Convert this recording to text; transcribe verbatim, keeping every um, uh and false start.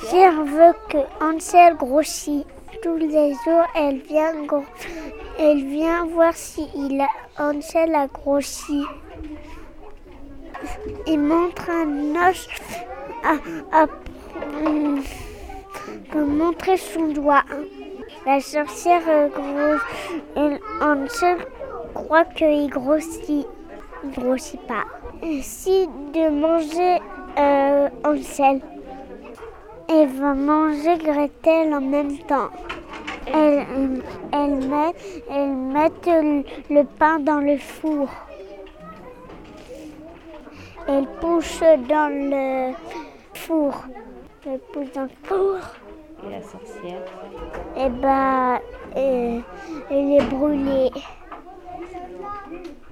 sorcière veut que Hansel grossisse. Tous les jours, elle vient, gro- elle vient voir si il a, Hansel a grossi. Il montre un os à, à, pour montrer son doigt. La sorcière euh, grosse, elle, Hansel croit qu'il grossit. Il ne grossit pas. Si de manger euh, Hansel, elle va manger Gretel en même temps. Elle, elle, met, elle met le, le pain dans le four. Elle pousse dans le four. Elle pousse dans le four. Et la sorcière? Et ben, euh, elle est brûlée.